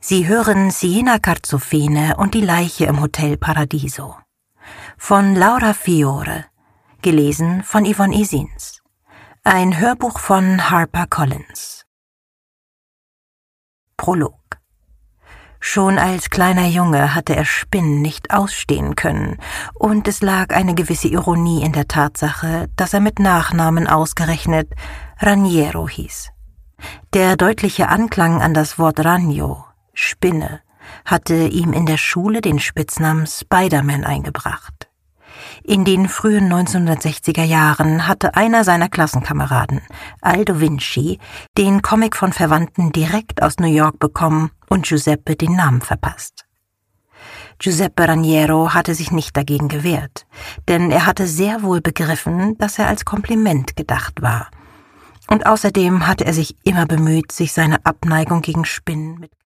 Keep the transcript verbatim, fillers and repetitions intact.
Sie hören Siena Carzofene und die Leiche im Hotel Paradiso von Laura Fiore, gelesen von Yvonne Isins. Ein Hörbuch von HarperCollins. Prolog. Schon als kleiner Junge hatte er Spinnen nicht ausstehen können, und es lag eine gewisse Ironie in der Tatsache, dass er mit Nachnamen ausgerechnet Raniero hieß. Der deutliche Anklang an das Wort Ragno, Spinne, hatte ihm in der Schule den Spitznamen Spider-Man eingebracht. In den frühen neunzehnhundertsechziger Jahren hatte einer seiner Klassenkameraden, Aldo Vinci, den Comic von Verwandten direkt aus New York bekommen und Giuseppe den Namen verpasst. Giuseppe Raniero hatte sich nicht dagegen gewehrt, denn er hatte sehr wohl begriffen, dass er als Kompliment gedacht war. Und außerdem hatte er sich immer bemüht, sich seine Abneigung gegen Spinnen mit